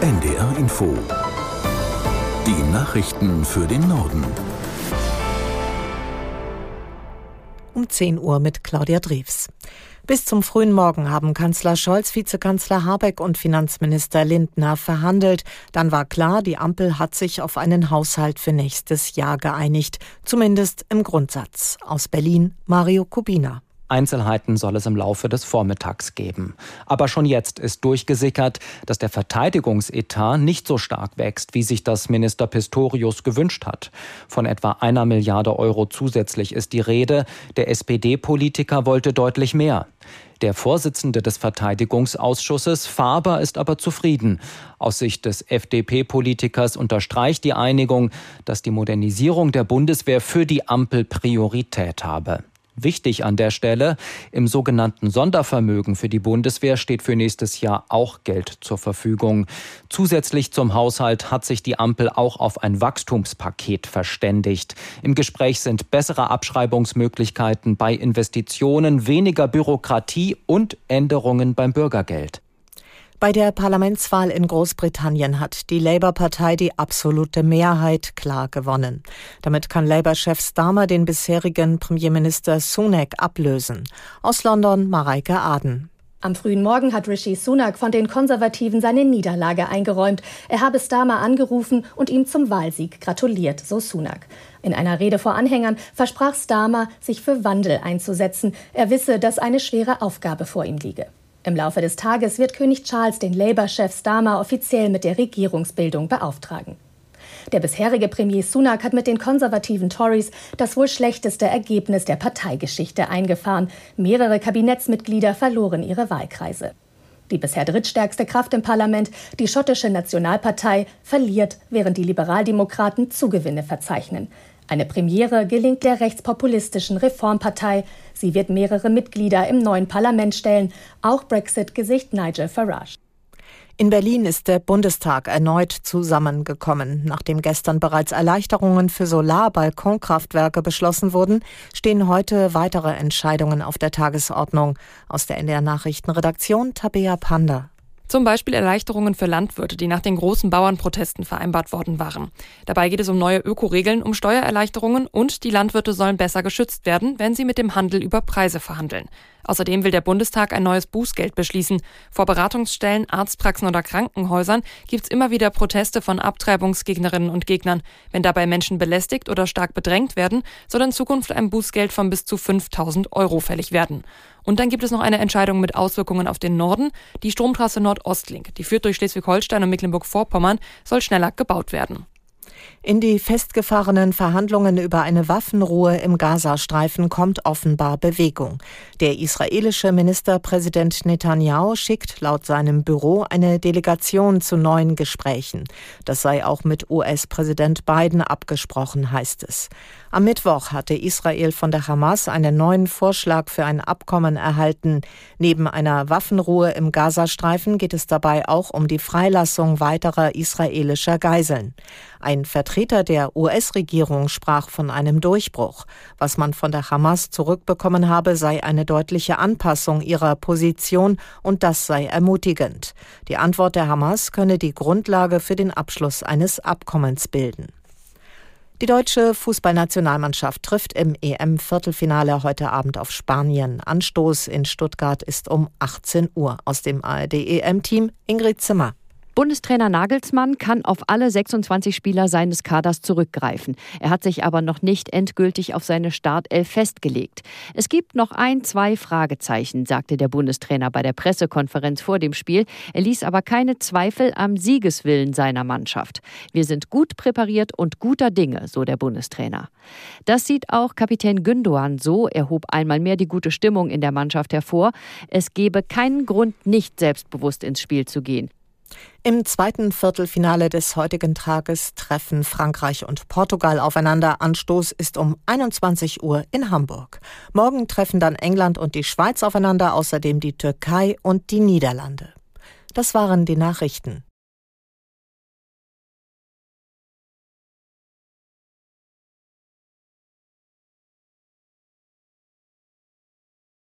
NDR Info. Die Nachrichten für den Norden. Um 10 Uhr mit Claudia Drews. Bis zum frühen Morgen haben Kanzler Scholz, Vizekanzler Habeck und Finanzminister Lindner verhandelt. Dann war klar, die Ampel hat sich auf einen Haushalt für nächstes Jahr geeinigt. Zumindest im Grundsatz. Aus Berlin, Mario Kubina. Einzelheiten soll es im Laufe des Vormittags geben. Aber schon jetzt ist durchgesickert, dass der Verteidigungsetat nicht so stark wächst, wie sich das Minister Pistorius gewünscht hat. Von etwa 1 Milliarde Euro zusätzlich ist die Rede. Der SPD-Politiker wollte deutlich mehr. Der Vorsitzende des Verteidigungsausschusses, Faber, ist aber zufrieden. Aus Sicht des FDP-Politikers unterstreicht die Einigung, dass die Modernisierung der Bundeswehr für die Ampel Priorität habe. Wichtig an der Stelle, im sogenannten Sondervermögen für die Bundeswehr steht für nächstes Jahr auch Geld zur Verfügung. Zusätzlich zum Haushalt hat sich die Ampel auch auf ein Wachstumspaket verständigt. Im Gespräch sind bessere Abschreibungsmöglichkeiten bei Investitionen, weniger Bürokratie und Änderungen beim Bürgergeld. Bei der Parlamentswahl in Großbritannien hat die Labour-Partei die absolute Mehrheit klar gewonnen. Damit kann Labour-Chef Starmer den bisherigen Premierminister Sunak ablösen. Aus London Mareike Aden. Am frühen Morgen hat Rishi Sunak von den Konservativen seine Niederlage eingeräumt. Er habe Starmer angerufen und ihm zum Wahlsieg gratuliert, so Sunak. In einer Rede vor Anhängern versprach Starmer, sich für Wandel einzusetzen. Er wisse, dass eine schwere Aufgabe vor ihm liege. Im Laufe des Tages wird König Charles den Labour-Chef Starmer offiziell mit der Regierungsbildung beauftragen. Der bisherige Premier Sunak hat mit den konservativen Tories das wohl schlechteste Ergebnis der Parteigeschichte eingefahren. Mehrere Kabinettsmitglieder verloren ihre Wahlkreise. Die bisher drittstärkste Kraft im Parlament, die schottische Nationalpartei, verliert, während die Liberaldemokraten Zugewinne verzeichnen. Eine Premiere gelingt der rechtspopulistischen Reformpartei. Sie wird mehrere Mitglieder im neuen Parlament stellen, auch Brexit-Gesicht Nigel Farage. In Berlin ist der Bundestag erneut zusammengekommen. Nachdem gestern bereits Erleichterungen für Solar-Balkonkraftwerke beschlossen wurden, stehen heute weitere Entscheidungen auf der Tagesordnung. Aus der NDR Nachrichtenredaktion Tabea Panda. Zum Beispiel Erleichterungen für Landwirte, die nach den großen Bauernprotesten vereinbart worden waren. Dabei geht es um neue Ökoregeln, um Steuererleichterungen und die Landwirte sollen besser geschützt werden, wenn sie mit dem Handel über Preise verhandeln. Außerdem will der Bundestag ein neues Bußgeld beschließen. Vor Beratungsstellen, Arztpraxen oder Krankenhäusern gibt es immer wieder Proteste von Abtreibungsgegnerinnen und Gegnern. Wenn dabei Menschen belästigt oder stark bedrängt werden, soll in Zukunft ein Bußgeld von bis zu 5.000 € fällig werden. Und dann gibt es noch eine Entscheidung mit Auswirkungen auf den Norden. Die Stromtrasse Nord-Ost-Link, die führt durch Schleswig-Holstein und Mecklenburg-Vorpommern, soll schneller gebaut werden. In die festgefahrenen Verhandlungen über eine Waffenruhe im Gazastreifen kommt offenbar Bewegung. Der israelische Ministerpräsident Netanyahu schickt laut seinem Büro eine Delegation zu neuen Gesprächen. Das sei auch mit US-Präsident Biden abgesprochen, heißt es. Am Mittwoch hatte Israel von der Hamas einen neuen Vorschlag für ein Abkommen erhalten. Neben einer Waffenruhe im Gazastreifen geht es dabei auch um die Freilassung weiterer israelischer Geiseln. Ein Vertreter der US-Regierung sprach von einem Durchbruch. Was man von der Hamas zurückbekommen habe, sei eine deutliche Anpassung ihrer Position und das sei ermutigend. Die Antwort der Hamas könne die Grundlage für den Abschluss eines Abkommens bilden. Die deutsche Fußballnationalmannschaft trifft im EM-Viertelfinale heute Abend auf Spanien. Anstoß in Stuttgart ist um 18 Uhr. Aus dem ARD-EM-Team Ingrid Zimmer. Bundestrainer Nagelsmann kann auf alle 26 Spieler seines Kaders zurückgreifen. Er hat sich aber noch nicht endgültig auf seine Startelf festgelegt. Es gibt noch 2 Fragezeichen, sagte der Bundestrainer bei der Pressekonferenz vor dem Spiel. Er ließ aber keine Zweifel am Siegeswillen seiner Mannschaft. Wir sind gut präpariert und guter Dinge, so der Bundestrainer. Das sieht auch Kapitän Gündoğan so. Er hob einmal mehr die gute Stimmung in der Mannschaft hervor. Es gebe keinen Grund, nicht selbstbewusst ins Spiel zu gehen. Im zweiten Viertelfinale des heutigen Tages treffen Frankreich und Portugal aufeinander. Anstoß ist um 21 Uhr in Hamburg. Morgen treffen dann England und die Schweiz aufeinander, außerdem die Türkei und die Niederlande. Das waren die Nachrichten.